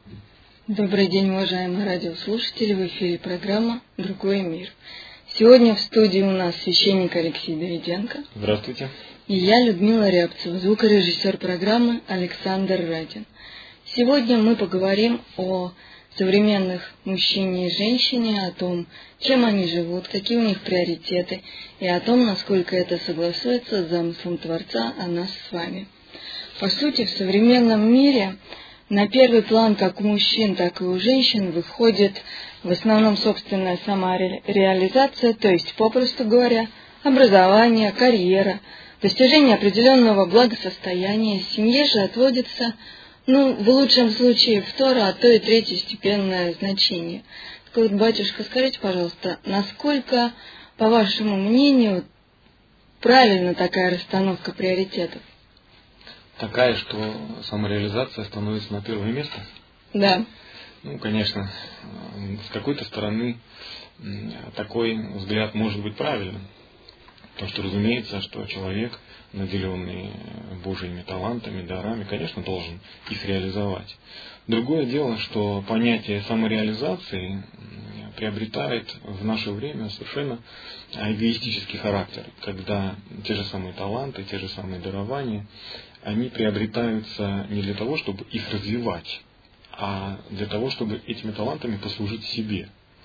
Добрый день, уважаемые радиослушатели, в эфире программа «Другой мир». Сегодня в студии у нас священник Алексей Давиденко. Здравствуйте. И я, Людмила Рябцева, звукорежиссер программы Александр Радин. Сегодня мы поговорим о современных мужчине и женщине, о том, чем они живут, какие у них приоритеты, и о том, насколько это согласуется с замыслом Творца о нас с вами. По сути, в современном мире на первый план как у мужчин, так и у женщин выходит в основном собственная самореализация, то есть, попросту говоря, образование, карьера, достижение определенного благосостояния. Семье же отводится, в лучшем случае, второе, а то и третьестепенное значение. Так вот, батюшка, скажите, пожалуйста, насколько, по вашему мнению, правильна такая расстановка приоритетов? Такая, что самореализация становится на первое место? Да. Конечно, с какой-то стороны такой взгляд может быть правильным. Потому что, разумеется, что человек, наделенный Божьими талантами, дарами, конечно, должен их реализовать. Другое дело, что понятие самореализации приобретает в наше время совершенно эгоистический характер, когда те же самые таланты, те же самые дарования, они приобретаются не для того, чтобы их развивать, а для того, чтобы этими талантами послужить себе.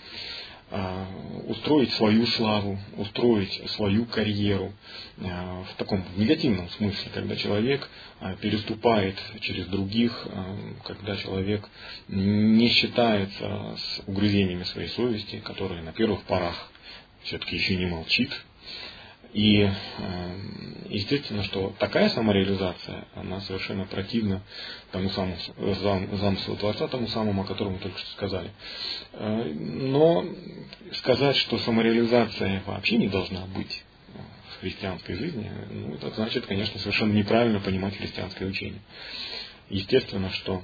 Устроить свою славу, устроить свою карьеру в таком негативном смысле, когда человек переступает через других, когда человек не считается с угрызениями своей совести, которая на первых порах все-таки еще не молчит. И естественно, что такая самореализация, она совершенно противна тому самому замыслу Творца, тому самому, о котором мы только что сказали. Но сказать, что самореализация вообще не должна быть в христианской жизни, это значит, конечно, совершенно неправильно понимать христианское учение. Естественно, что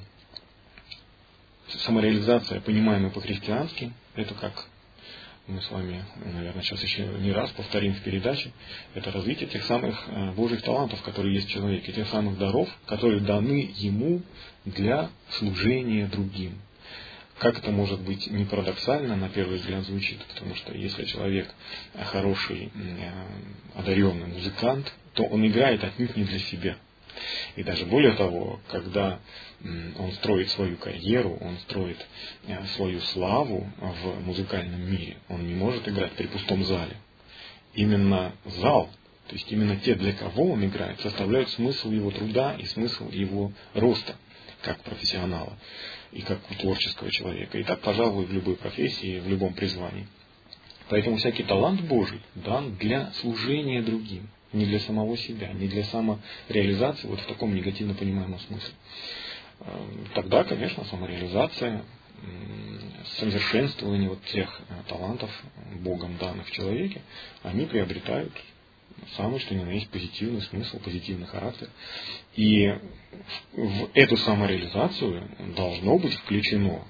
самореализация, понимаемая по-христиански, это как мы с вами, наверное, сейчас еще не раз повторим в передаче, это развитие тех самых Божьих талантов, которые есть в человеке, тех самых даров, которые даны ему для служения другим. Как это может быть не парадоксально, на первый взгляд звучит, потому что если человек хороший, одаренный музыкант, то он играет отнюдь не для себя. И даже более того, когда он строит свою карьеру, он строит свою славу в музыкальном мире, он не может играть при пустом зале. Именно зал, то есть именно те, для кого он играет, составляют смысл его труда и смысл его роста, как профессионала и как у творческого человека. И так, пожалуй, в любой профессии, в любом призвании. Поэтому всякий талант Божий дан для служения другим. Не для самого себя, не для самореализации, в таком негативно понимаемом смысле. Тогда, конечно, самореализация, совершенствование тех талантов, Богом данных в человеке, они приобретают самый, что ни на есть, позитивный смысл, позитивный характер. И в эту самореализацию должно быть включено,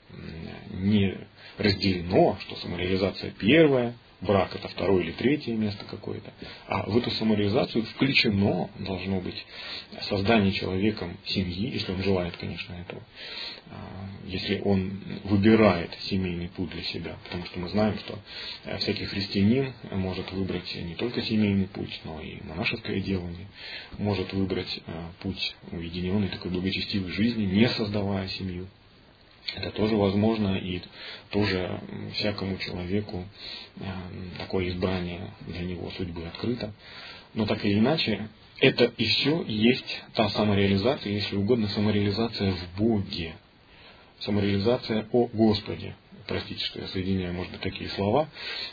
не разделено, что самореализация первая, брак это второе или третье место какое-то, а в эту самореализацию включено должно быть создание человеком семьи, если он желает, конечно, этого, если он выбирает семейный путь для себя, потому что мы знаем, что всякий христианин может выбрать не только семейный путь, но и монашеское делание, может выбрать путь уединенной, такой благочестивой жизни, не создавая семью. Это тоже возможно, и тоже всякому человеку такое избрание для него судьбы открыто. Но так или иначе, это и все есть та самореализация, если угодно, самореализация в Боге. Самореализация о Господе. Простите, что я соединяю, может быть, такие слова,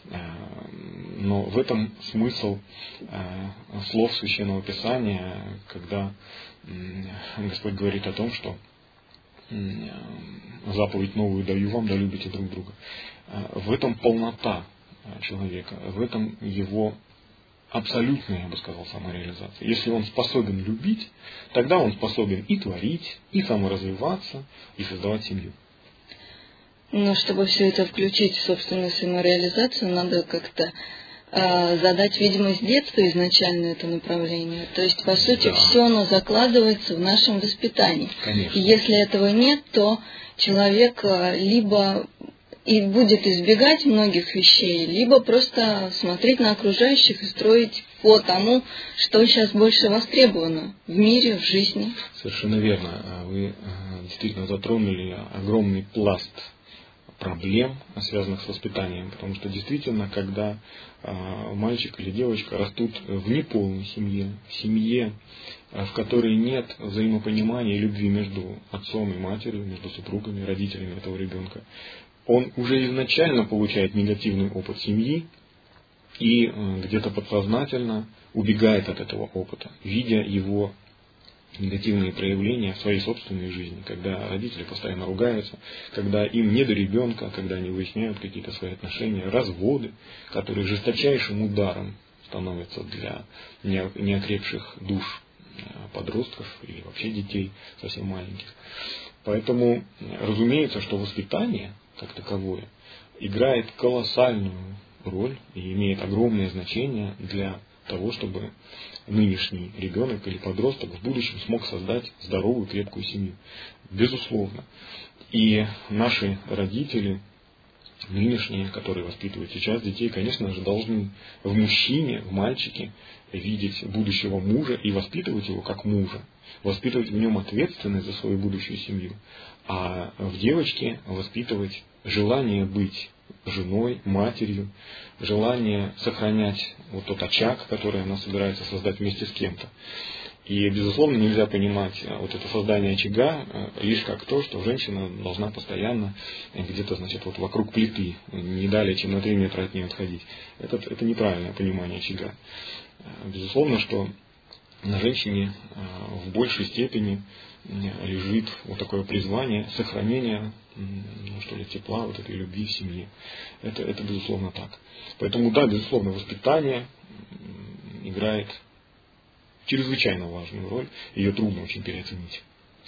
но в этом смысл слов Священного Писания, когда Господь говорит о том, что заповедь новую даю вам, да любите друг друга. В этом полнота человека, в этом его абсолютная, я бы сказал, самореализация. Если он способен любить, тогда он способен и творить, и саморазвиваться, и создавать семью. Но чтобы все это включить в собственную самореализацию, надо как-то задать, видимо, с детства изначально это направление. То есть, по сути, все оно закладывается в нашем воспитании. Конечно. И если этого нет, то человек либо и будет избегать многих вещей, либо просто смотреть на окружающих и строить по тому, что сейчас больше востребовано в мире, в жизни. Совершенно верно. Вы действительно затронули огромный пласт проблем, связанных с воспитанием, потому что действительно, когда мальчик или девочка растут в неполной семье, в семье, в которой нет взаимопонимания и любви между отцом и матерью, между супругами, родителями этого ребенка, он уже изначально получает негативный опыт семьи и где-то подсознательно убегает от этого опыта, видя его негативные проявления в своей собственной жизни, когда родители постоянно ругаются, когда им не до ребенка, когда они выясняют какие-то свои отношения, разводы, которые жесточайшим ударом становятся для неокрепших душ подростков или вообще детей совсем маленьких. Поэтому разумеется, что воспитание как таковое играет колоссальную роль и имеет огромное значение для того, чтобы нынешний ребенок или подросток в будущем смог создать здоровую, крепкую семью. Безусловно. И наши родители, нынешние, которые воспитывают сейчас детей, конечно же, должны в мужчине, в мальчике видеть будущего мужа и воспитывать его как мужа, воспитывать в нем ответственность за свою будущую семью, а в девочке воспитывать желание быть женой, матерью, желание сохранять вот тот очаг, который она собирается создать вместе с кем-то. И, безусловно, нельзя понимать вот это создание очага лишь как то, что женщина должна постоянно где-то, значит, вот вокруг плиты, не далее, чем на 3 метра от нее отходить. Это неправильное понимание очага. Безусловно, что на женщине в большей степени лежит вот такое призвание сохранения, тепла, вот этой любви в семье. Это безусловно так. Поэтому, да, безусловно, воспитание играет чрезвычайно важную роль, ее трудно очень переоценить.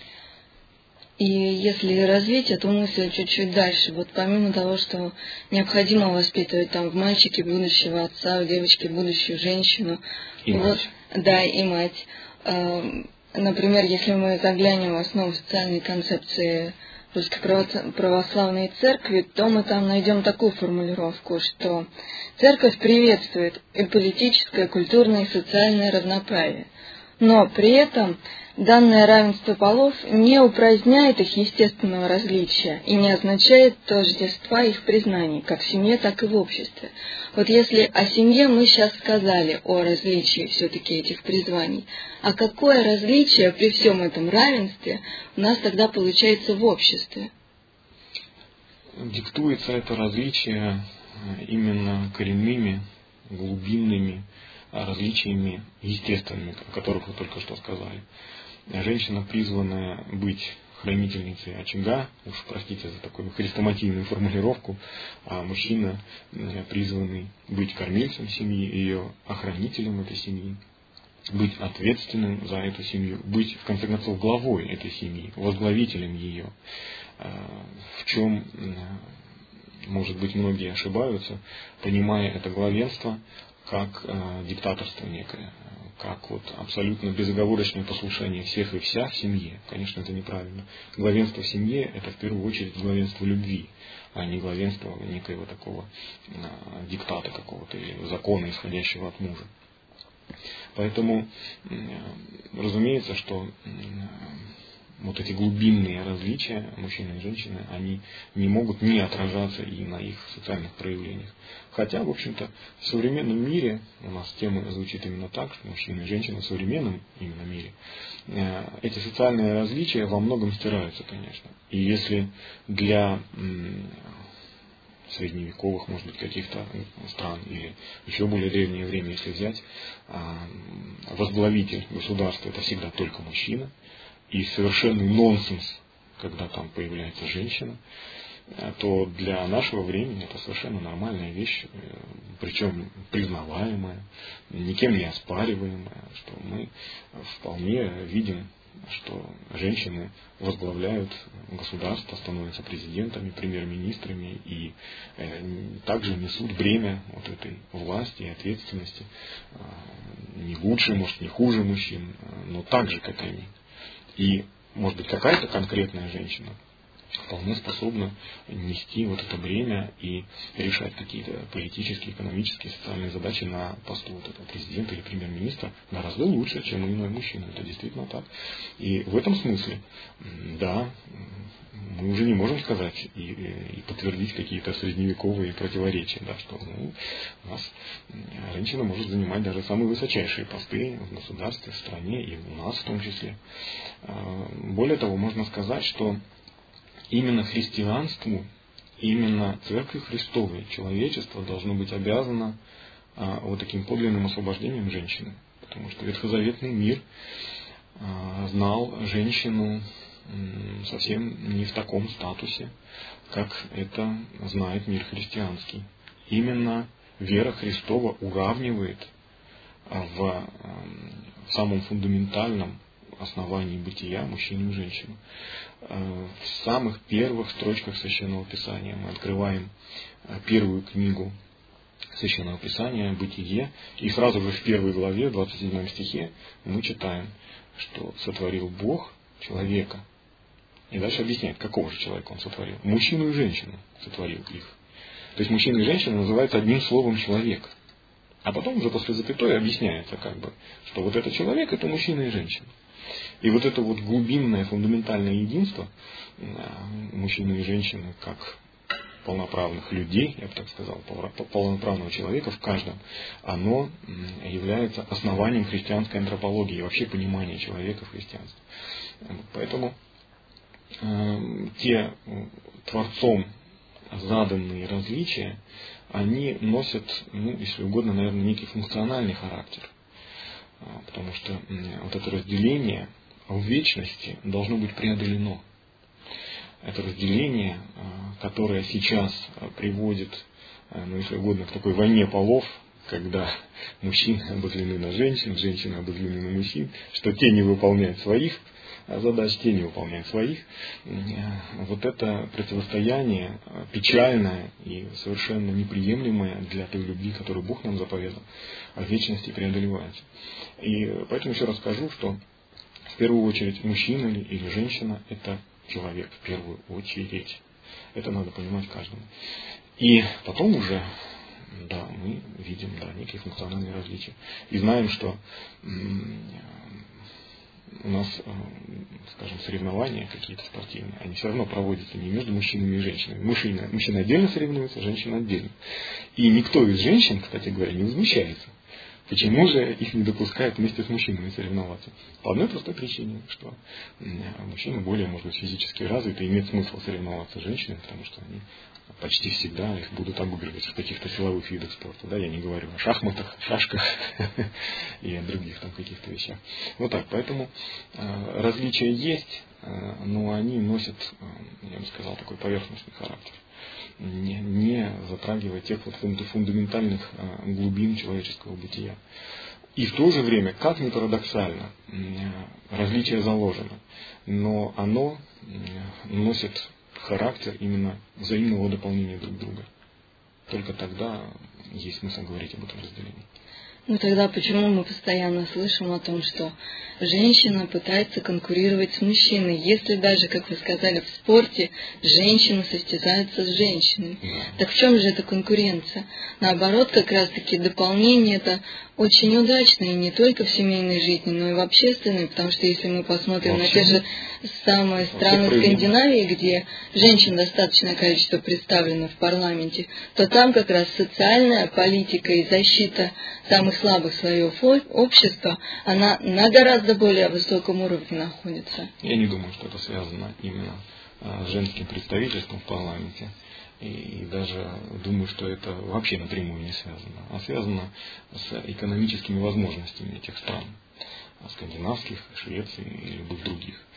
И если развить эту мысль чуть-чуть дальше, вот помимо того, что необходимо воспитывать там в мальчике будущего отца, в девочке будущую женщину, и мать. Да, и мать. Например, если мы заглянем в основу социальной концепции Русской Православной Церкви, то мы там найдем такую формулировку, что Церковь приветствует и политическое, культурное и социальное равноправие. Но при этом данное равенство полов не упраздняет их естественного различия и не означает тождества их признаний, как в семье, так и в обществе. Вот если о семье мы сейчас сказали, о различии все-таки этих призваний, а какое различие при всем этом равенстве у нас тогда получается в обществе? Диктуется это различие именно коренными, глубинными различиями естественными, о которых вы только что сказали. Женщина призвана быть хранительницей очага, уж простите за такую хрестоматийную формулировку, а мужчина призванный быть кормильцем семьи, ее охранителем этой семьи, быть ответственным за эту семью, быть, в конце концов, главой этой семьи, возглавителем ее, в чем, может быть, многие ошибаются, понимая это главенство как диктаторство некое, как вот абсолютно безоговорочное послушание всех и вся в семье. Конечно, это неправильно. Главенство в семье – это в первую очередь главенство любви, а не главенство некоего такого диктата какого-то или закона, исходящего от мужа. Поэтому, разумеется, что вот эти глубинные различия мужчины и женщины, они не могут не отражаться и на их социальных проявлениях. Хотя, в общем-то, в современном мире, у нас тема звучит именно так, что мужчины и женщины в современном именно мире, эти социальные различия во многом стираются, конечно. И если для средневековых, может быть, каких-то стран или еще более древнее время, если взять, возглавитель государства – это всегда только мужчина, и совершенный нонсенс, когда там появляется женщина, то для нашего времени это совершенно нормальная вещь, причем признаваемая, никем не оспариваемая, что мы вполне видим что женщины возглавляют государство, становятся президентами, премьер-министрами и также несут бремя вот этой власти и ответственности. Не лучше, может, не хуже мужчин, но так же, как они. И, может быть, какая-то конкретная женщина вполне способна нести вот это бремя и решать какие-то политические, экономические, социальные задачи на посту вот этого президента или премьер-министра гораздо лучше, чем иной мужчина. Это действительно так. И в этом смысле, да, мы уже не можем сказать и подтвердить какие-то средневековые противоречия, да, что у нас женщина может занимать даже самые высочайшие посты в государстве, в стране и у нас в том числе. Более того, можно сказать, что именно христианству, именно Церкви Христовой человечество должно быть обязано вот таким подлинным освобождением женщины. Потому что ветхозаветный мир знал женщину совсем не в таком статусе, как это знает мир христианский. Именно вера Христова уравнивает в самом фундаментальном основании бытия мужчину и женщину. В самых первых строчках Священного Писания мы открываем первую книгу Священного Писания «Бытие», и сразу же в первой главе, в 27 стихе, мы читаем, что сотворил Бог человека. И дальше объясняет, какого же человека он сотворил. Мужчину и женщину сотворил их. То есть мужчина и женщина называются одним словом «человек». А потом уже после запятой объясняется, что вот этот человек – это мужчина и женщина. И вот это вот глубинное, фундаментальное единство мужчины и женщины как полноправных людей, я бы так сказал, полноправного человека в каждом, оно является основанием христианской антропологии и вообще понимания человека в христианстве. Поэтому те Творцом заданные различия, они носят, если угодно, наверное, некий функциональный характер. Потому что вот это разделение в вечности должно быть преодолено. Это разделение, которое сейчас приводит, если угодно, к такой войне полов, когда мужчины обозлены на женщин, женщины обозлены на мужчин, что те не выполняют своих задач, те не выполняют своих. Вот это противостояние печальное и совершенно неприемлемое для той любви, которую Бог нам заповедал, в вечности преодолевается. И поэтому еще раз скажу, что в первую очередь мужчина или женщина – это человек, в первую очередь. Это надо понимать каждому. И потом уже, да, мы видим, некие функциональные различия. И знаем, что у нас, скажем, соревнования какие-то спортивные, они все равно проводятся не между мужчинами и женщинами. Мужчина отдельно соревнуется, женщина отдельно. И никто из женщин, кстати говоря, не возмущается. Почему же их не допускают вместе с мужчинами соревноваться? По одной простой причине, что мужчины более, может быть, физически развиты, и имеет смысл соревноваться с женщинами, потому что они почти всегда их будут обыгрывать в каких-то силовых видах спорта. Да, я не говорю о шахматах, шашках и о других там каких-то вещах. Вот так, поэтому различия есть, но они носят, я бы сказал, такой поверхностный характер, не затрагивая тех вот фундаментальных глубин человеческого бытия. И в то же время, как ни парадоксально, различие заложено, но оно носит характер именно взаимного дополнения друг друга. Только тогда есть смысл говорить об этом разделении. Ну тогда почему мы постоянно слышим о том, что женщина пытается конкурировать с мужчиной, если даже, как вы сказали, в спорте женщина состязается с женщиной? Так в чем же эта конкуренция? Наоборот, как раз-таки дополнение это очень удачно, и не только в семейной жизни, но и в общественной, потому что если мы посмотрим на те же самые страны Скандинавии, где женщин достаточное количество представлено в парламенте, то там как раз социальная политика и защита самых слабых слоев общества, она на гораздо более высоком уровне находится. Я не думаю, что это связано именно с женским представительством в парламенте. И даже думаю, что это вообще напрямую не связано, а связано с экономическими возможностями этих стран, скандинавских, Швеции и любых других.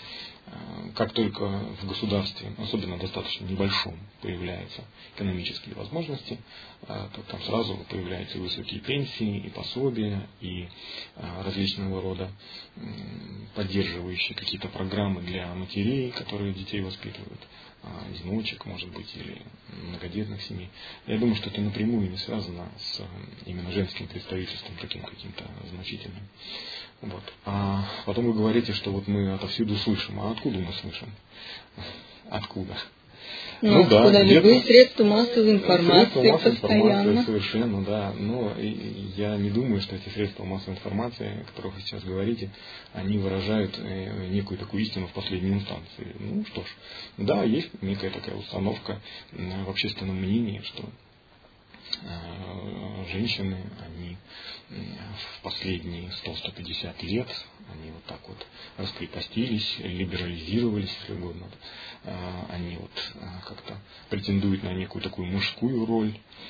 Как только в государстве, особенно достаточно небольшом, появляются экономические возможности, то там сразу появляются и высокие пенсии, и пособия, и различного рода поддерживающие какие-то программы для матерей, которые детей воспитывают, одиночек, может быть, или многодетных семей. Я думаю, что это напрямую не связано с именно женским представительством таким каким-то значительным. Вот. А потом вы говорите, что вот мы отовсюду слышим. А откуда мы слышим? Откуда? Ну откуда? Да, любые средства массовой информации постоянно. Совершенно, да. Но я не думаю, что эти средства массовой информации, о которых вы сейчас говорите, они выражают некую такую истину в последней инстанции. Ну что ж, да, есть некая такая установка в общественном мнении, что женщины, они в последние 100-150 лет, они вот так вот раскрепостились, либерализировались, если угодно. Они вот как-то претендуют на некую такую мужскую роль.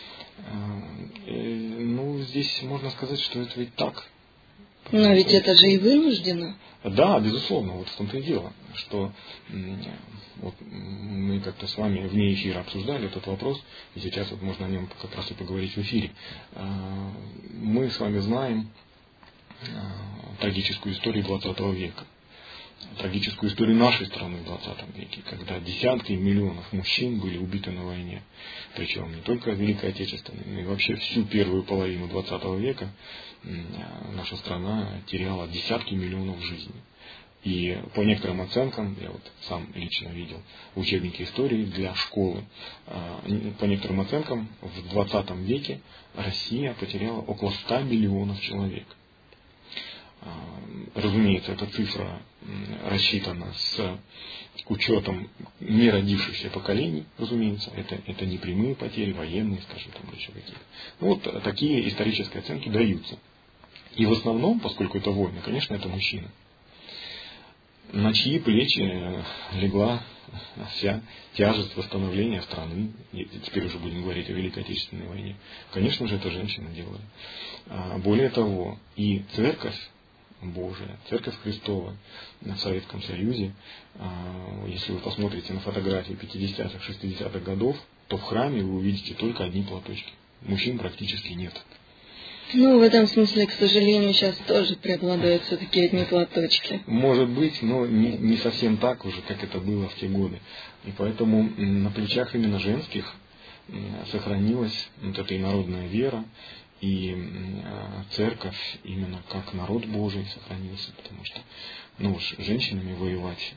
Ну, здесь можно сказать, что это ведь так. Но ведь это же и вынуждено. Да, безусловно, вот в том-то и дело, что вот мы как-то с вами вне эфира обсуждали этот вопрос, и сейчас вот можно о нем как раз и поговорить в эфире. Мы с вами знаем трагическую историю 20 века, трагическую историю нашей страны в 20 веке, когда десятки миллионов мужчин были убиты на войне. Причем не только в Великой Отечественной, но и вообще всю первую половину 20 века наша страна теряла десятки миллионов жизней. И по некоторым оценкам, я вот сам лично видел в учебнике истории для школы, по некоторым оценкам в 20 веке Россия потеряла около 100 миллионов человек. Разумеется, эта цифра рассчитана с учетом не родившихся поколений, разумеется. Это не прямые потери, военные, скажем, там еще какие-то. Ну, вот такие исторические оценки даются. И в основном, поскольку это войны, конечно, это мужчины. На чьи плечи легла вся тяжесть восстановления страны, и теперь уже будем говорить о Великой Отечественной войне, конечно же, это женщины делали. Более того, и Церковь Божия, Церковь Христова в Советском Союзе, если вы посмотрите на фотографии 50-х, 60-х годов, то в храме вы увидите только одни платочки. Мужчин практически нет. Ну, в этом смысле, к сожалению, сейчас тоже преобладают все-таки одни платочки. Может быть, но не совсем так уже, как это было в те годы. И поэтому на плечах именно женских сохранилась вот эта инородная вера, и церковь именно как народ Божий сохранился, потому что уж женщинами воевать,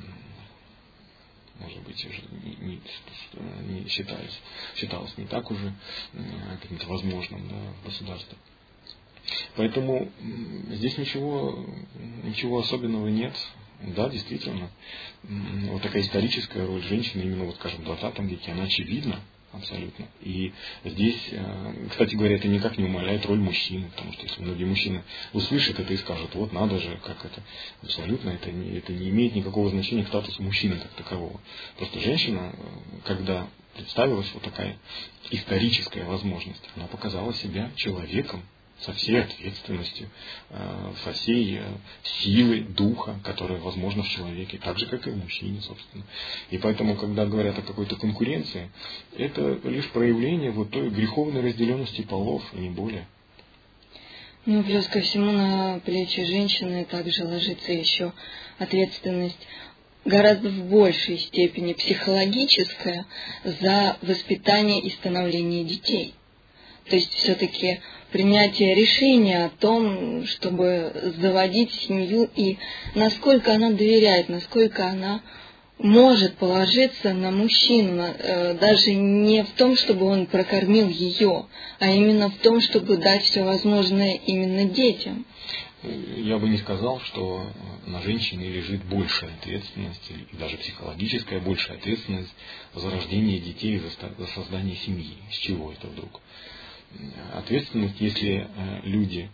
может быть, уже не считалось не так уже каким-то возможным, да, в государстве. Поэтому здесь ничего особенного нет. Да, действительно, вот такая историческая роль женщины именно, вот, скажем, в 20 веке, она очевидна абсолютно. И здесь, кстати говоря, это никак не умаляет роль мужчины, потому что если многие мужчины услышат это и скажут, вот надо же, как это, абсолютно это не имеет никакого значения к статусу мужчины как такового. Просто женщина, когда представилась вот такая историческая возможность, она показала себя человеком, со всей ответственностью, со всей силой духа, которая возможна в человеке, так же, как и в мужчине, собственно. И поэтому, когда говорят о какой-то конкуренции, это лишь проявление вот той греховной разделенности полов, и не более. Ну, плюс ко всему на плечи женщины также ложится еще ответственность гораздо в большей степени психологическая за воспитание и становление детей. То есть все-таки принятие решения о том, чтобы заводить семью, и насколько она доверяет, насколько она может положиться на мужчину, даже не в том, чтобы он прокормил ее, а именно в том, чтобы дать все возможное именно детям. Я бы не сказал, что на женщине лежит большая ответственность, и даже психологическая большая ответственность за рождение детей, за создание семьи. С чего это вдруг? Ответственность, если люди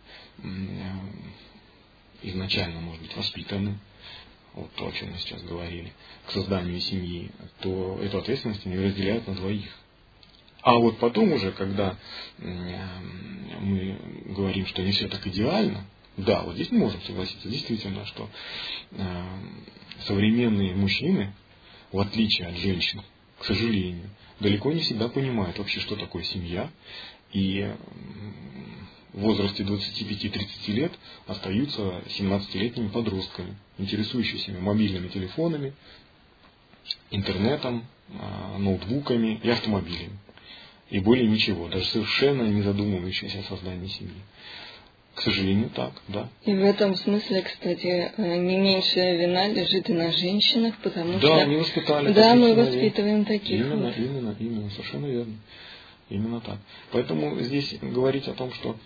изначально, может быть, воспитаны, вот то, о чем мы сейчас говорили, к созданию семьи, то эту ответственность они разделяют на двоих. А вот потом уже, когда мы говорим, что не все так идеально, Да, вот здесь мы можем согласиться, действительно, что современные мужчины, в отличие от женщин, к сожалению, далеко не всегда понимают вообще, что такое семья, и в возрасте 25-30 лет остаются 17-летними подростками, интересующимися мобильными телефонами, интернетом, ноутбуками и автомобилями. И более ничего, даже совершенно не задумывающиеся о создании семьи. К сожалению, так, да. И в этом смысле, кстати, не меньшая вина лежит и на женщинах, потому да, что... они воспитали да, мы сыновей. воспитываем таких. Именно, совершенно верно. Именно так. Поэтому здесь говорить о том, что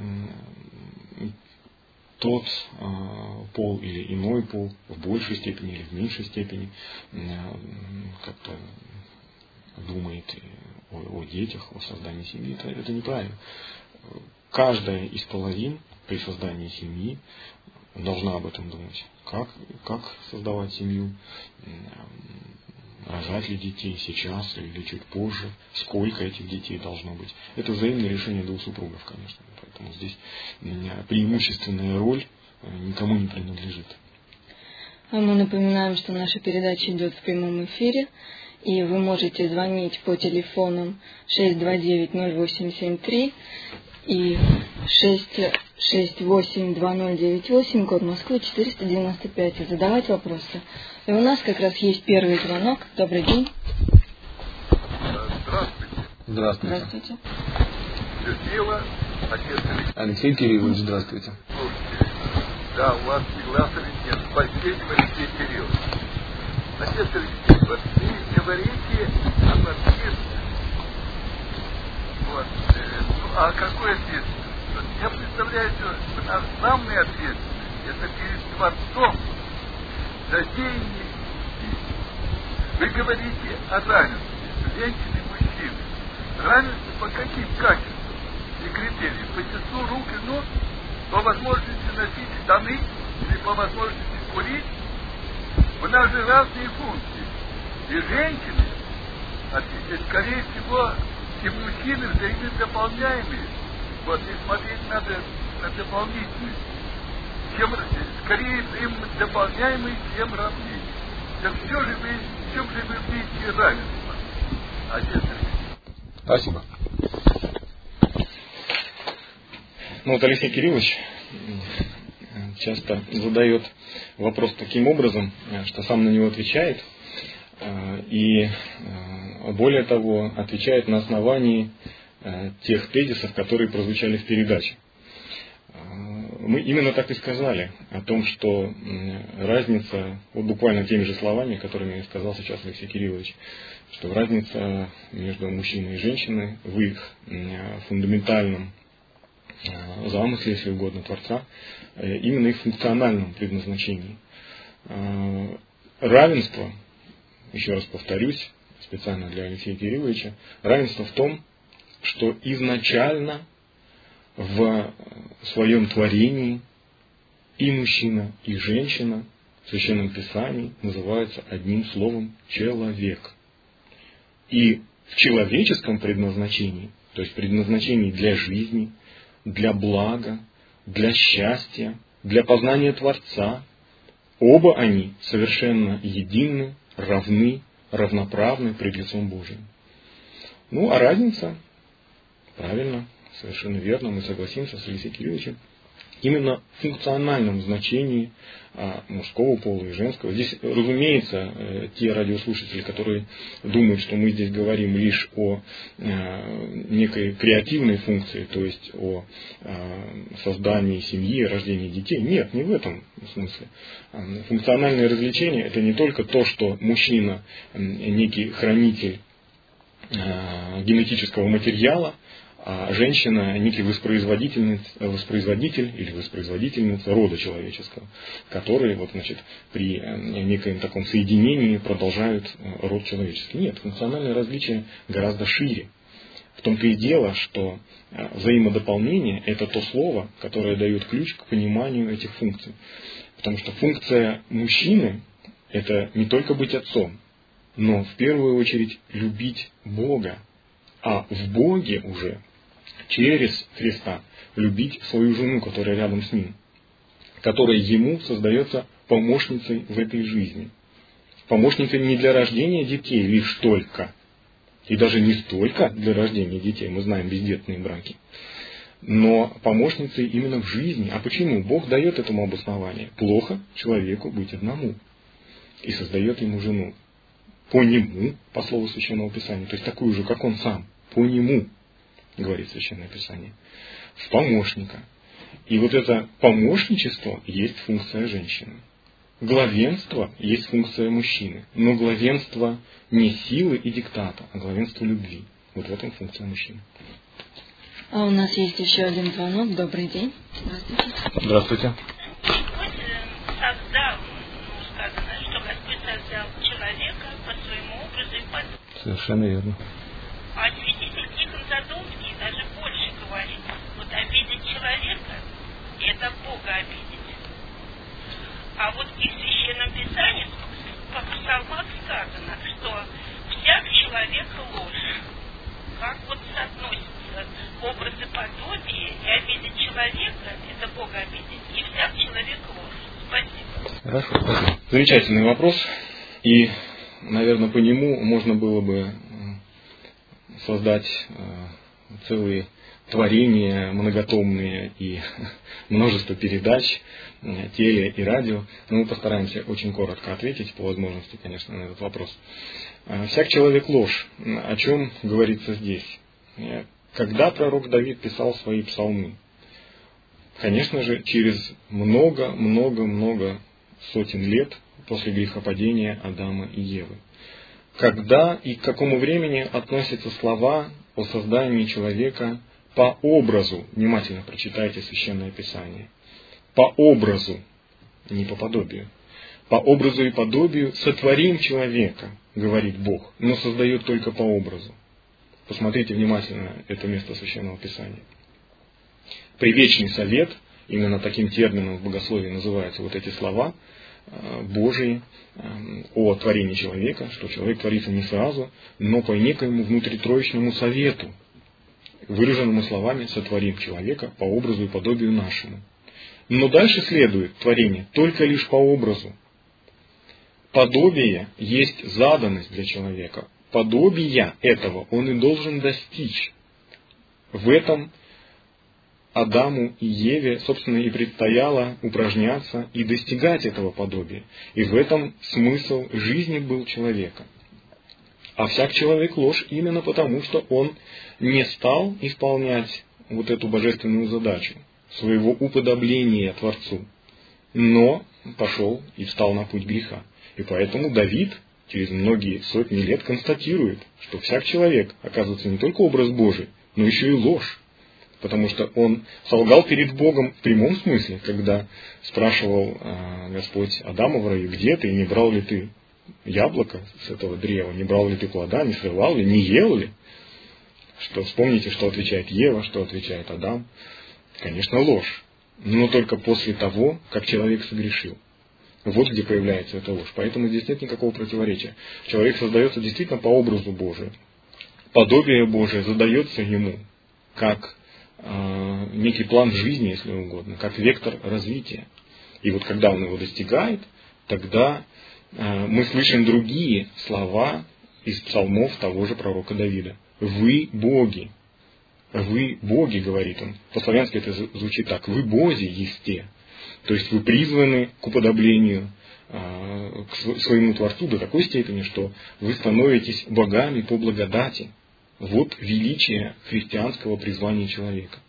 тот пол или иной пол в большей степени или в меньшей степени как-то думает о детях, о создании семьи, это неправильно. Каждая из половин при создании семьи должна об этом думать. Как создавать семью, рожать ли детей сейчас или чуть позже, сколько этих детей должно быть. Это взаимное решение двух супругов, конечно. Поэтому здесь преимущественная роль никому не принадлежит. А мы напоминаем, что наша передача идет в прямом эфире, и вы можете звонить по телефонам 629-0873 и 668-2098, код Москвы 495, и задавать вопросы. И у нас как раз есть первый звонок. Добрый день. Здравствуйте. Здравствуйте. Людмила, отец Алексей Кириллович, здравствуйте. Слушайте, да, у вас согласен или нет? Спасибо, Алексей Кириллович. Отец Алексей, вот вы говорите о ответственности. Вот. А какой ответственность? Я представляю, что главная ответственность это перед Творцом за деньги. Вы говорите о равенстве женщин и мужчин. Равенство по каким качествам и критериям? По числу рук и ног, по возможности носить штаны или по возможности курить? У нас же разные функции. И женщины, скорее всего, и мужчины взаимодополняемые. Вот, и смотреть надо на дополнительность. Чем скорее взаимодополняемые, чем равнее. Так в чем же вы видите равенство? Отец Алексей. Спасибо. Вот Алексей Кириллович часто задает вопрос таким образом, что сам на него отвечает, и более того, отвечает на основании тех тезисов, которые прозвучали в передаче. Мы именно так и сказали о том, что разница, вот буквально теми же словами, которыми сказал сейчас Алексей Кириллович, что разница между мужчиной и женщиной в их фундаментальном замысле, если угодно, Творца, именно их функциональном предназначении. Равенство, еще раз повторюсь, специально для Алексея Кирилловича, равенство в том, что изначально в своем творении и мужчина, и женщина в Священном Писании называются одним словом «человек». И в человеческом предназначении, то есть предназначении для жизни, для блага, для счастья, для познания Творца, оба они совершенно едины, равны, равноправны пред лицом Божиим. Ну, а разница, правильно, совершенно верно, мы согласимся с Алексеем Кирилловичем, именно в функциональном значении мужского пола и женского. Здесь, разумеется, те радиослушатели, которые думают, что мы здесь говорим лишь о некой креативной функции, то есть о создании семьи, рождении детей. Нет, не в этом смысле. Функциональное развлечение – это не только то, что мужчина некий хранитель генетического материала, а женщина некий воспроизводитель или воспроизводительница рода человеческого, которые при некоем таком соединении продолжают род человеческий. Нет, функциональное различие гораздо шире. В том-то и дело, что взаимодополнение – это то слово, которое дает ключ к пониманию этих функций. Потому что функция мужчины – это не только быть отцом, но в первую очередь любить Бога, а в Боге уже через Христа любить свою жену, которая рядом с ним. которая ему создается помощницей в этой жизни. Помощницей не для рождения детей лишь только, и даже не столько для рождения детей, мы знаем бездетные браки, но помощницей именно в жизни. А почему? Бог дает этому обоснование. Плохо человеку быть одному. И создает ему жену. По нему, по слову Священного Писания, то есть такую же, как он сам. По нему, говорит Священное Писание. В помощника. И вот это помощничество есть функция женщины. Главенство есть функция мужчины. Но главенство не силы и диктата, а главенство любви. Вот в этом функция мужчины. А у нас есть еще один звонок. Добрый день. Здравствуйте. Здравствуйте. Господь создал, сказано, что Господь создал человека по своему образу и подобию. Совершенно верно. А святитель Тихон Задонский даже больше говорит, вот обидеть человека – это Бога обидеть. А вот и в Священном Писании по псалмах сказано, что всяк человек ложь. Как вот соотносится образ и подобие, и обидеть человека – это Бога обидеть, и всяк человек ложь. Спасибо. Хорошо, спасибо. Замечательный вопрос. И, наверное, по нему можно было бы создать целые творения многотомные и множество передач, теле и радио. Но мы постараемся очень коротко ответить, по возможности, конечно, на этот вопрос. «Всяк человек ложь». О чем говорится здесь? Когда пророк Давид писал свои псалмы? Конечно же, через много сотен лет после грехопадения Адама и Евы. Когда и к какому времени относятся слова о создании человека по образу, внимательно прочитайте Священное Писание, по образу, не по подобию, по образу и подобию сотворим человека, говорит Бог, но создает только по образу. Посмотрите внимательно это место Священного Писания. Привечный совет, именно таким термином в богословии называются вот эти слова Божии о творении человека, что человек творится не сразу, но по некоему внутритроечному совету, выраженному словами «сотворим человека по образу и подобию нашему». Но дальше следует творение только лишь по образу. Подобие есть заданность для человека. Подобия этого он и должен достичь. В этом Адаму и Еве, собственно, и предстояло упражняться и достигать этого подобия. И в этом смысл жизни был человека. А всяк человек ложь именно потому, что он не стал исполнять вот эту божественную задачу своего уподобления Творцу, но пошел и встал на путь греха. И поэтому Давид через многие сотни лет констатирует, что всяк человек, оказывается, не только образ Божий, но еще и ложь. Потому что он солгал перед Богом в прямом смысле, когда спрашивал Господь Адама в раю: где ты, и не брал ли ты яблоко с этого древа, не брал ли ты плода, не срывал ли, не ел ли? Что вспомните, что отвечает Ева, что отвечает Адам. Конечно, ложь, но только после того, как человек согрешил. Вот где появляется эта ложь. Поэтому здесь нет никакого противоречия. Человек создается действительно по образу Божию. Подобие Божие задается ему как некий план жизни, если угодно, как вектор развития. И вот когда он его достигает, тогда мы слышим другие слова из псалмов того же пророка Давида. «Вы боги». «Вы боги», говорит он. По-славянски это звучит так. «Вы бози есте». То есть вы призваны к уподоблению к своему Творцу до такой степени, что вы становитесь богами по благодати. Вот величие христианского призвания человека.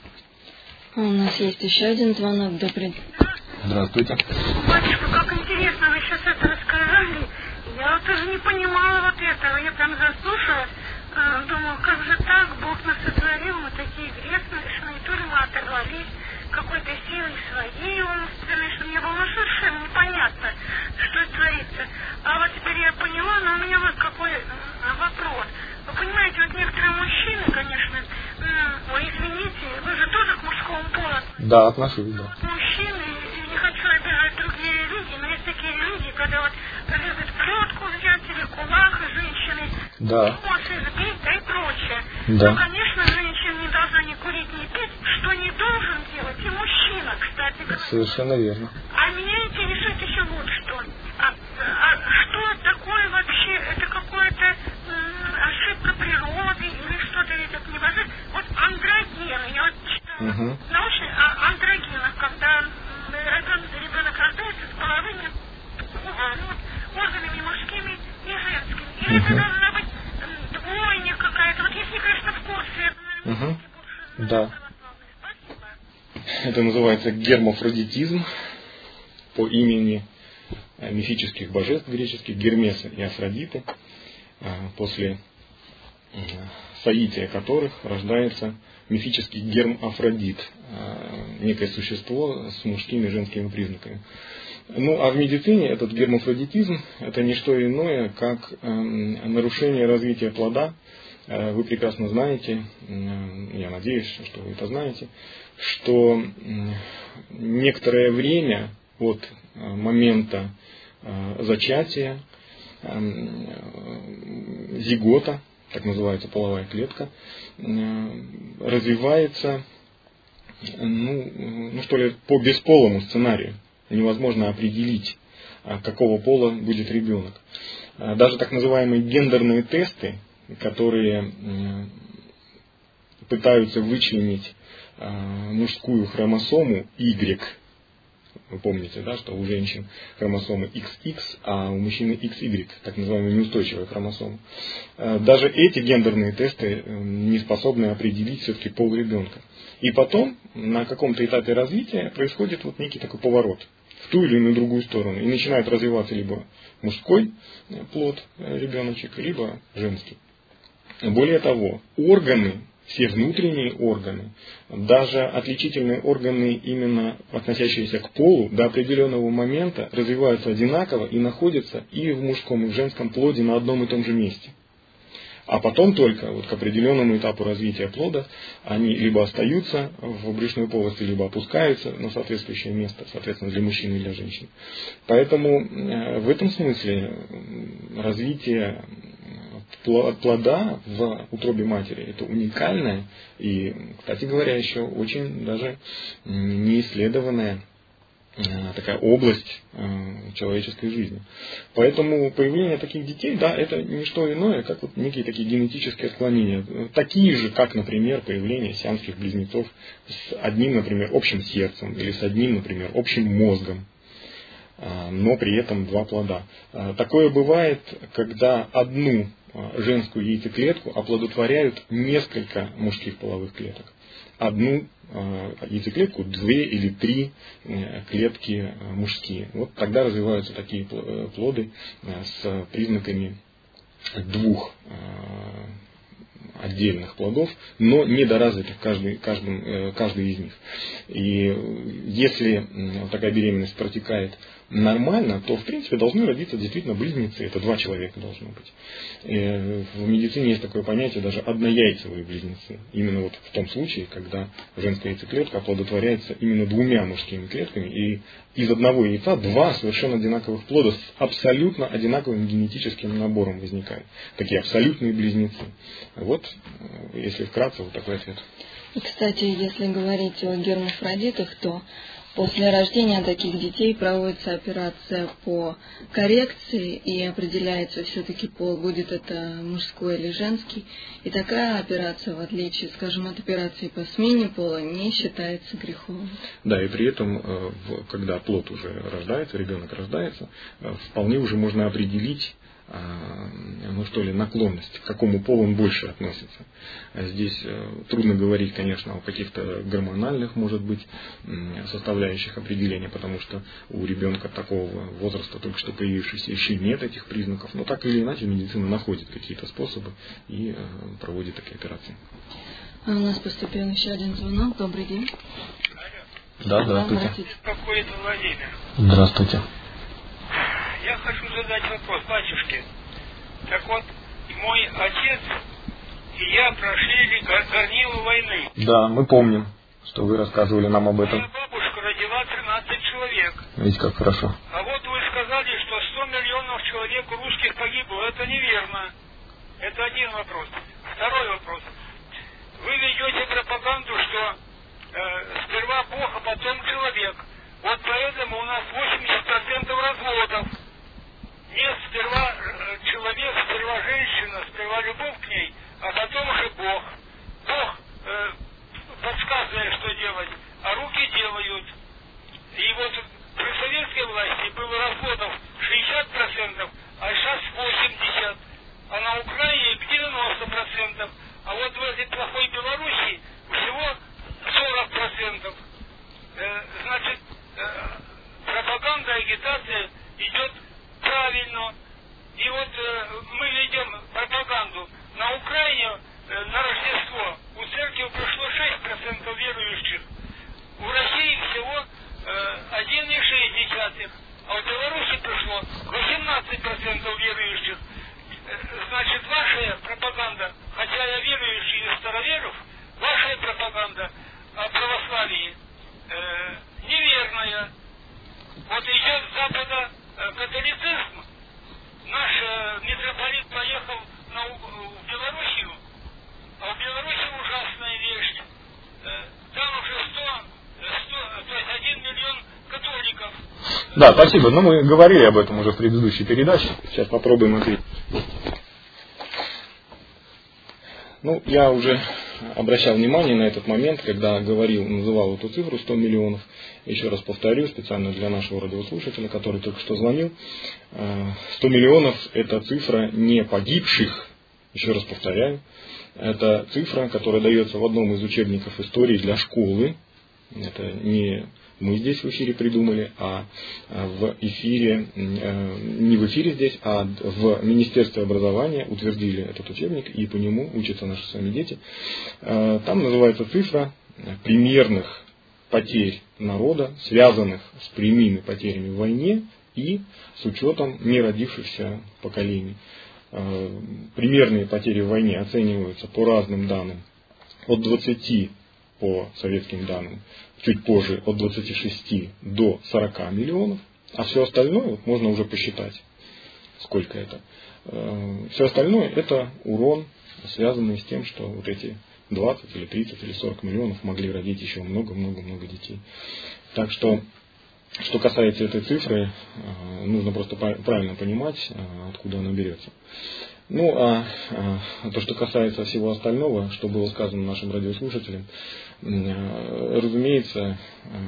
А у нас есть еще один звонок. Добрый день. Здравствуйте. Батюшка, как интересно вы сейчас это рассказали. Я вот тоже не понимала вот этого. Я прям заслушалась. Думаю, как же так? Бог нас сотворил, мы такие грешные, что не то ли мы оторвались какой-то силой своей умственной, что мне было совершенно непонятно, что это творится. А вот теперь я поняла, но у меня вот какой вопрос. Вы понимаете, вот некоторые мужчины, конечно, ой, извините, вы же тоже к мужскому полу. Да, отношусь, да. Мужчины, не хочу обижать другие люди, но есть такие люди, когда вот любят плетку взять или кулак женщины, да, пить, да и прочее. Да. Но, конечно, женщина не должна ни курить, ни пить, что не должен делать и мужчина, кстати говоря. Совершенно верно. А меня интересует еще вот что. Что такое вообще? Это какая-то ошибка природы или что-то это не важно? Вот андрогены, я вот читала научно о андрогенах, когда ребенок рождается с половыми органами мужскими и женскими. Или это должна быть двойня какая-то? Вот если, конечно, в курсе, это, наверное, больше да. Спасибо. Это называется гермафродитизм по имени мифических божеств греческих Гермеса и Афродиты, после соития которых рождается мифический Гермафродит, некое существо с мужскими и женскими признаками. Ну, а в медицине этот гермафродитизм – это не что иное, как нарушение развития плода. Вы прекрасно знаете, я надеюсь, что вы это знаете, что некоторое время от момента зачатия зигота, так называется половая клетка, развивается, по бесполому сценарию. Невозможно определить, какого пола будет ребенок. Даже так называемые гендерные тесты, которые пытаются вычленить мужскую хромосому Y. Вы помните, да, что у женщин хромосомы XX, а у мужчины XY, так называемая неустойчивая хромосома. Даже эти гендерные тесты не способны определить все-таки пол ребенка. И потом на каком-то этапе развития происходит вот некий такой поворот в ту или иную другую сторону. И начинает развиваться либо мужской плод, ребеночек, либо женский. Более того, органы, все внутренние органы, даже отличительные органы, именно относящиеся к полу, до определенного момента развиваются одинаково и находятся и в мужском, и в женском плоде на одном и том же месте. А потом только вот к определенному этапу развития плода они либо остаются в брюшной полости, либо опускаются на соответствующее место, соответственно, для мужчин и для женщин. Поэтому в этом смысле развитие плода в утробе матери — это уникальная и, кстати говоря, еще очень даже неисследованная такая область человеческой жизни. Поэтому появление таких детей, да, это не что иное, как вот некие такие генетические отклонения. Такие же, как, например, появление сиамских близнецов с одним, например, общим сердцем или с одним, например, общим мозгом, но при этом два плода. Такое бывает, когда одну женскую яйцеклетку оплодотворяют несколько мужских половых клеток. Одну яйцеклетку, 2 или 3 клетки мужские. Вот тогда развиваются такие плоды с признаками двух отдельных плодов, но недоразвитых каждый из них. И если такая беременность протекает нормально, то в принципе должны родиться действительно близнецы. Это 2 человека должно быть. В медицине есть такое понятие даже однояйцевые близнецы. Именно вот в том случае, когда женская яйцеклетка оплодотворяется именно 2 мужскими клетками, и из одного яйца 2 совершенно одинаковых плода с абсолютно одинаковым генетическим набором возникают. Такие абсолютные близнецы. Вот, если вкратце, вот такой ответ. И, кстати, если говорить о гермафродитах, то после рождения таких детей проводится операция по коррекции и определяется все-таки пол, будет это мужской или женский. И такая операция, в отличие, скажем, от операции по смене пола, не считается греховной. Да, и при этом, когда плод уже рождается, ребенок рождается, вполне уже можно определить, наклонность, к какому полу он больше относится. Здесь трудно говорить, конечно, о каких-то гормональных, может быть, составляющих определения, потому что у ребенка такого возраста, только что появившегося, еще нет этих признаков. Но так или иначе медицина находит какие-то способы и проводит такие операции. А у нас поступил еще один звонок. Добрый день. Да, здравствуйте. Какой-то Владимир. Здравствуйте. Я хочу задать вопрос батюшке. Так вот, мой отец и я прошли горнило войны. Да, мы помним, что вы рассказывали нам об этом. Моя бабушка родила 13 человек. Видите, как хорошо. А вот вы сказали, что 100 миллионов человек русских погибло. Это неверно. Это один вопрос. Второй вопрос. Вы ведете пропаганду, что сперва Бог, а потом человек. Вот поэтому у нас 80% разводов. Нет, сперва человек, сперва женщина, сперва любовь к ней, а потом уже Бог. Бог подсказывает, что делать, а руки делают. И вот при советской власти было разводов 60%, а сейчас 80%, а на Украине 90%, а вот в этой плохой Белоруссии всего 40%. Значит, пропаганда, агитация идет правильно. И вот мы ведем пропаганду. На Украине на Рождество у церкви пришло 6% верующих. В России всего 1,6%, а в Беларуси пришло 18% верующих. Значит, ваша пропаганда, хотя я верующий из староверов, ваша пропаганда о православии неверная. Вот идет с запада католицизм. Наш митрополит поехал в Белоруссию, а в Беларуси ужасная вещь. Там уже 1 миллион католиков. Да, спасибо. Но мы говорили об этом уже в предыдущей передаче. Сейчас попробуем ответить. Ну, я уже обращал внимание на этот момент, когда называл эту цифру 100 миллионов. Еще раз повторю, специально для нашего радиослушателя, который только что звонил. 100 миллионов – это цифра не погибших, еще раз повторяю. Это цифра, которая дается в одном из учебников истории для школы. Это не мы здесь в эфире придумали, а в эфире, не в эфире здесь, а в Министерстве образования утвердили этот учебник, и по нему учатся наши с вами дети. Там называется цифра примерных потерь народа, связанных с прямыми потерями в войне и с учетом неродившихся поколений. Примерные потери в войне оцениваются по разным данным от 20 по советским данным, чуть позже от 26 до 40 миллионов, а все остальное можно уже посчитать, сколько это. Все остальное это урон, связанный с тем, что вот эти 20 или 30 или 40 миллионов могли родить еще много-много-много детей. Так что касается этой цифры, нужно просто правильно понимать, откуда она берется. Ну, а то, что касается всего остального, что было сказано нашим радиослушателям, разумеется,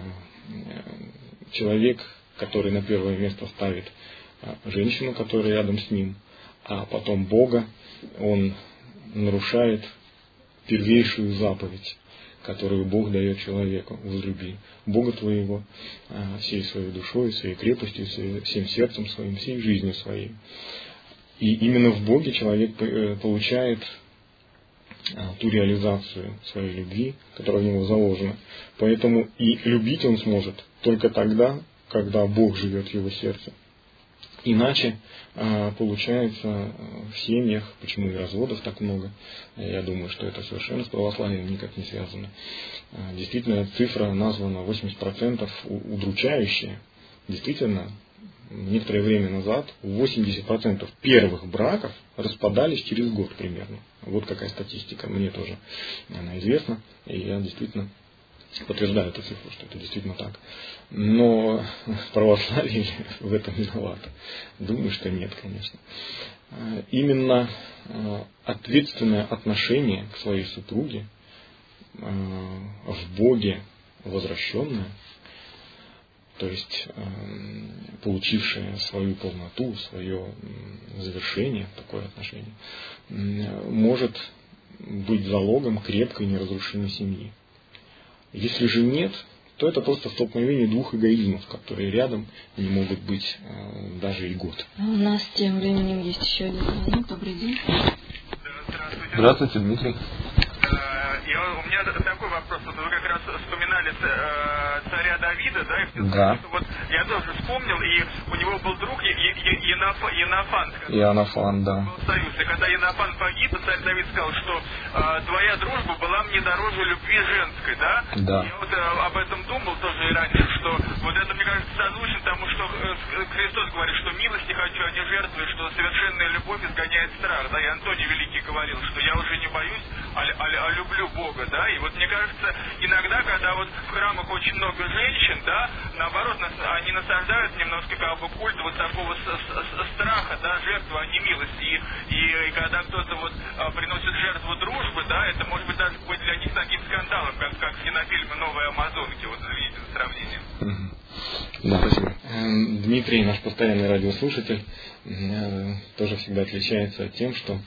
человек, который на первое место ставит женщину, которая рядом с ним, а потом Бога, он нарушает первейшую заповедь, которую Бог дает человеку: возлюби Бога твоего всей своей душой, всей крепостью, всем сердцем своим, всей жизнью своей. И именно в Боге человек получает ту реализацию своей любви, которая в него заложена. Поэтому и любить он сможет только тогда, когда Бог живет в его сердце. Иначе получается в семьях, почему и разводов так много, я думаю, что это совершенно с православием никак не связано. Действительно, цифра названа 80% удручающая. Действительно, некоторое время назад 80% первых браков распадались через год примерно. Вот какая статистика, мне тоже она известна, и я действительно подтверждаю эту цифру, что это действительно так. Но православие в этом виновато. Думаю, что нет, конечно. Именно ответственное отношение к своей супруге, в Боге возвращенное, то есть получившее свою полноту, свое завершение, такое отношение, может быть залогом крепкой неразрушимой семьи. Если же нет, то это просто столкновение двух эгоизмов, которые рядом не могут быть даже и год. У нас тем временем есть еще один звонок. Добрый день. Здравствуйте. Здравствуйте, Дмитрий. У меня такой вопрос. Вот вы как раз вспоминали царя Давида, да? Да. Вот я тоже вспомнил, и у него был друг Иоаннафан. Иоаннафан, да. Был союз. И когда Иоаннафан погиб, царь Давид сказал, что твоя дружба была мне дороже любви женской, да? Да. Я вот об этом думал тоже и раньше, что вот это, мне кажется, созвучно тому, что Христос говорит, что милость не хочу, а не жертвую, что совершенная любовь изгоняет страх, да? И Антоний Великий говорил, что я уже не боюсь, а люблю Бога, да? И вот мне кажется, иногда, когда вот в храмах очень много женщин, женщин, да, наоборот, они насаждают немножко как бы культ вот такого страха, да, жертвы, а не милости. И когда кто-то вот приносит жертву дружбы, да, это может быть даже будет для них таким скандалом, как в кинофильме «Новые Амазонки», вот видите сравнение. Да, спасибо. Дмитрий, наш постоянный радиослушатель, тоже всегда отличается тем, что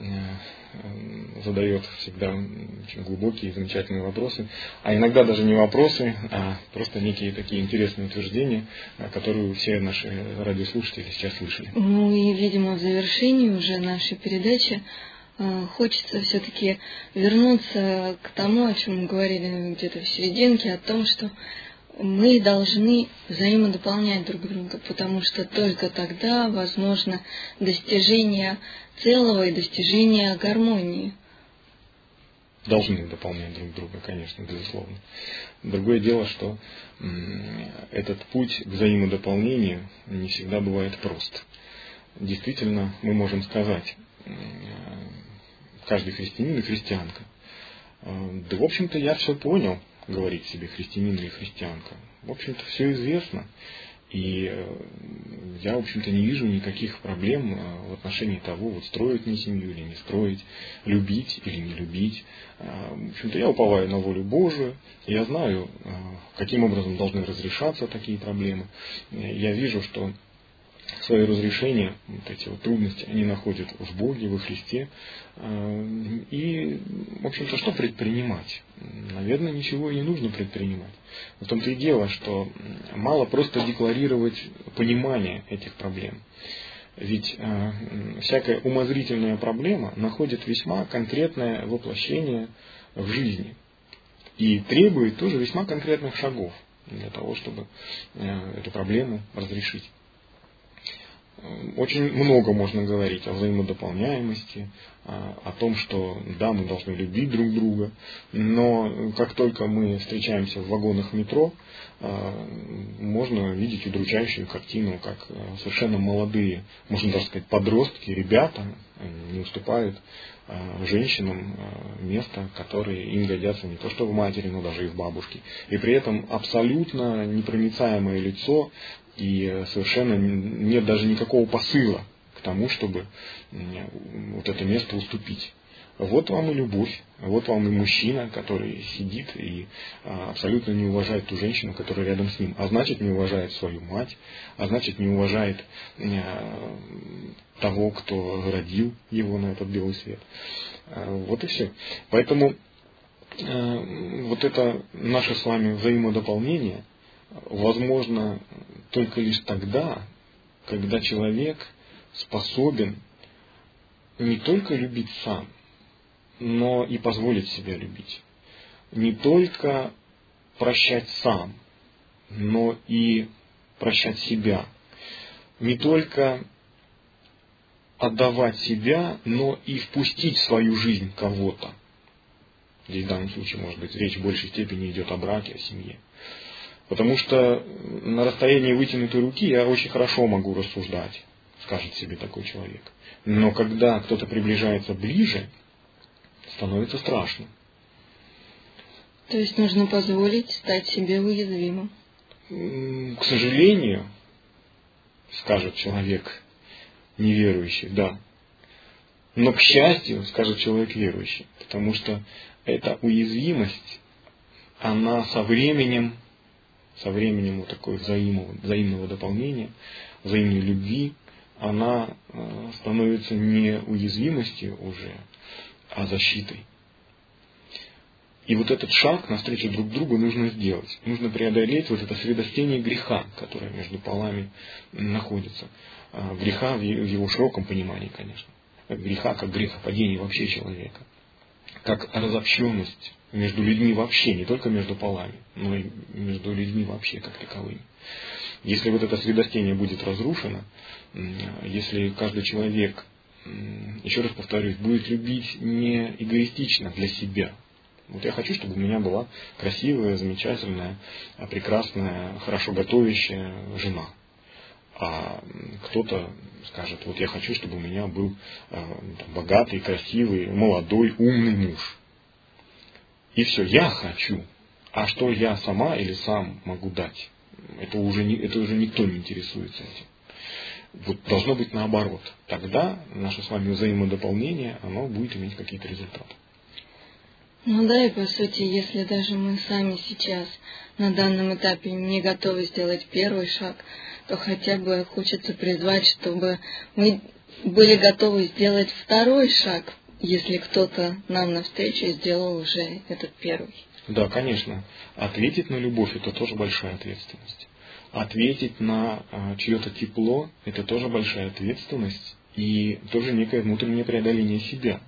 задает всегда очень глубокие и замечательные вопросы, а иногда даже не вопросы, а просто некие такие интересные утверждения, которые все наши радиослушатели сейчас слышали. Ну и, видимо, в завершении уже нашей передачи хочется все-таки вернуться к тому, о чем мы говорили где-то в серединке, о том, что мы должны взаимодополнять друг друга, потому что только тогда возможно достижение целого и достижение гармонии. Должны дополнять друг друга, конечно, безусловно. Другое дело, что этот путь к взаимодополнению не всегда бывает прост. Действительно, мы можем сказать, каждый христианин и христианка, да, в общем-то, я все понял, говорит себе христианин или христианка. В общем-то, все известно. И я, в общем-то, не вижу никаких проблем в отношении того, вот строить мне семью или не строить, любить или не любить. В общем-то, я уповаю на волю Божию, я знаю, каким образом должны разрешаться такие проблемы. Я вижу, что свое разрешение, вот эти вот трудности, они находят в Боге, во Христе. И, в общем-то, что предпринимать? Наверное, ничего и не нужно предпринимать. В том-то и дело, что мало просто декларировать понимание этих проблем. Ведь всякая умозрительная проблема находит весьма конкретное воплощение в жизни. И требует тоже весьма конкретных шагов для того, чтобы эту проблему разрешить. Очень много можно говорить о взаимодополняемости, о том, что да, мы должны любить друг друга, но как только мы встречаемся в вагонах метро, можно видеть удручающую картину, как совершенно молодые, можно даже сказать, подростки, ребята не уступают женщинам места, которые им годятся не то что в матери, но даже и в бабушке. И при этом абсолютно непроницаемое лицо, и совершенно нет даже никакого посыла к тому, чтобы вот это место уступить. Вот вам и любовь, вот вам и мужчина, который сидит и абсолютно не уважает ту женщину, которая рядом с ним. А значит, не уважает свою мать, а значит, не уважает того, кто родил его на этот белый свет. Вот и все. Поэтому вот это наше с вами взаимодополнение возможно только лишь тогда, когда человек способен не только любить сам, но и позволить себе любить. Не только прощать сам, но и прощать себя. Не только отдавать себя, но и впустить в свою жизнь кого-то. Здесь в данном случае, может быть, речь в большей степени идет о браке, о семье. Потому что на расстоянии вытянутой руки я очень хорошо могу рассуждать, скажет себе такой человек. Но когда кто-то приближается ближе, становится страшно. То есть нужно позволить стать себе уязвимым. К сожалению, скажет человек неверующий, да. Но к счастью, скажет человек верующий. Потому что эта уязвимость, она со временем вот такой взаимного дополнения, взаимной любви, она становится не уязвимостью уже, а защитой. И вот этот шаг навстречу друг другу нужно сделать. Нужно преодолеть вот это средостение греха, которое между полами находится. Греха в его широком понимании, конечно. Греха как грехопадение вообще человека. Как разобщенность между людьми вообще, не только между полами, но и между людьми вообще как таковыми. Если вот это средостение будет разрушено, если каждый человек, еще раз повторюсь, будет любить не эгоистично для себя. Вот я хочу, чтобы у меня была красивая, замечательная, прекрасная, хорошо готовящая жена. А кто-то скажет, вот я хочу, чтобы у меня был богатый, красивый, молодой, умный муж. И все, я хочу. А что я сама или сам могу дать? Это уже никто не интересуется этим. Вот должно быть наоборот. Тогда наше с вами взаимодополнение, оно будет иметь какие-то результаты. Ну да, и по сути, если даже мы сами сейчас на данном этапе не готовы сделать первый шаг, то хотя бы хочется призвать, чтобы мы были готовы сделать второй шаг, если кто-то нам навстречу сделал уже этот первый. Да, конечно. Ответить на любовь – это тоже большая ответственность. Ответить на чье-то тепло – это тоже большая ответственность и тоже некое внутреннее преодоление себя.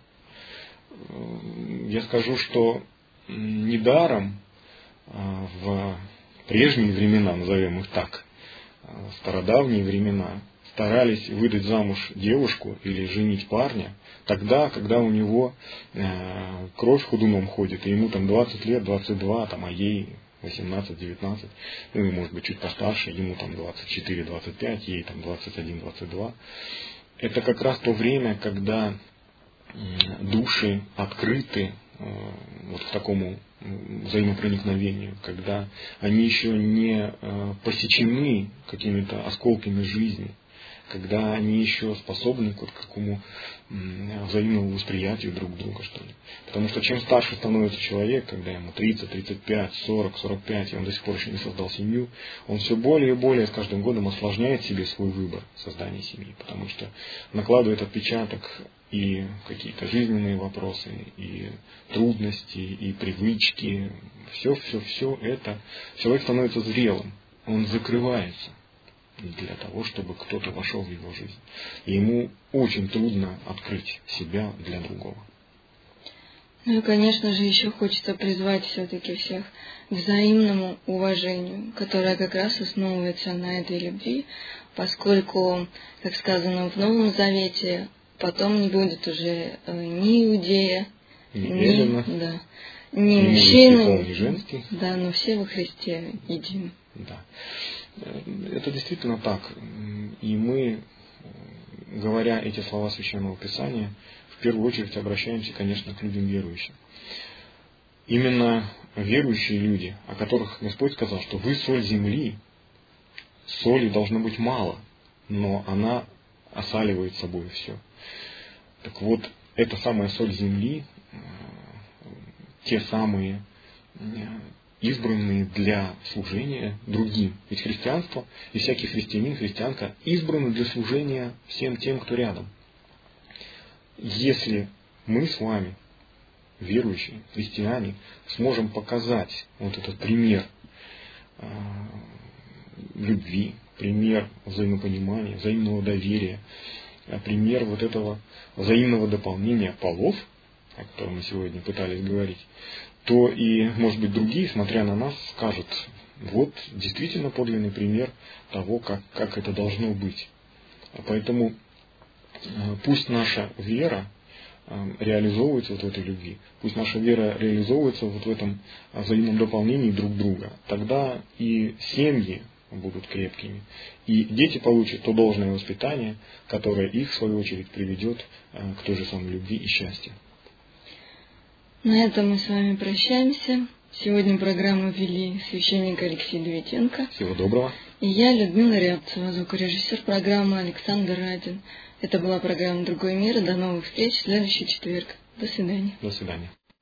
Я скажу, что недаром в прежние времена, назовем их так, стародавние времена, старались выдать замуж девушку или женить парня тогда, когда у него кровь ходуном ходит, и ему там 20 лет, 22, там, а ей 18-19, ну и может быть чуть постарше, ему там 24-25, ей там 21-22. Это как раз то время, когда души открыты вот к такому взаимопроникновению, когда они еще не посечены какими-то осколками жизни, когда они еще способны к какому взаимному восприятию друг друга, что ли. Потому что чем старше становится человек, когда ему 30, 35, 40, 45, и он до сих пор еще не создал семью, он все более и более с каждым годом осложняет себе свой выбор создания семьи, потому что накладывает отпечаток и какие-то жизненные вопросы, и трудности, и привычки, все это. Человек становится зрелым, он закрывается для того, чтобы кто-то вошел в его жизнь. И ему очень трудно открыть себя для другого. Ну и, конечно же, еще хочется призвать все-таки всех к взаимному уважению, которое как раз основывается на этой любви, поскольку, как сказано в Новом Завете, потом не будет уже ни иудея, ни мужчины, ни женский. Да, но все во Христе едины. Да. Это действительно так. И мы, говоря эти слова Священного Писания, в первую очередь обращаемся, конечно, к людям верующим. Именно верующие люди, о которых Господь сказал, что вы соль земли, соли должно быть мало, но она осаливает собой все. Так вот, эта самая соль земли, те самые избранные для служения другим. Ведь христианство и всякий христианин, христианка избраны для служения всем тем, кто рядом. Если мы с вами, верующие, христиане, сможем показать вот этот пример любви, пример взаимопонимания, взаимного доверия, пример вот этого взаимного дополнения полов, о котором мы сегодня пытались говорить, то и, может быть, другие, смотря на нас, скажут, вот действительно подлинный пример того, как это должно быть. Поэтому пусть наша вера реализовывается вот в этой любви, пусть наша вера реализовывается вот в этом взаимном дополнении друг друга, тогда и семьи будут крепкими, и дети получат то должное воспитание, которое их, в свою очередь, приведет к той же самой любви и счастью. На этом мы с вами прощаемся. Сегодня программу вели священник Алексей Давиденко. Всего доброго. И я, Людмила Рябцева, звукорежиссер программы Александр Радин. Это была программа «Другой мир». До новых встреч в следующий четверг. До свидания. До свидания.